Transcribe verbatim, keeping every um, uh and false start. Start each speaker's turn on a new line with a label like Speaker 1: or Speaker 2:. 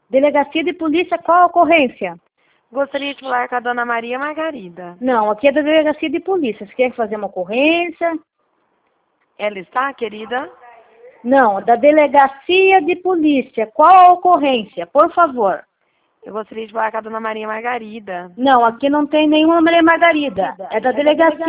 Speaker 1: Delegacia de polícia, qual a ocorrência?
Speaker 2: Gostaria de falar com a dona Maria Margarida.
Speaker 1: Não, aqui é da delegacia de polícia. Você quer fazer uma ocorrência?
Speaker 2: Ela está, querida?
Speaker 1: Não, da delegacia de polícia. Qual a ocorrência? Por favor.
Speaker 2: Eu gostaria de falar com a dona Maria Margarida.
Speaker 1: Não, aqui não tem nenhuma Maria Margarida. É da delegacia.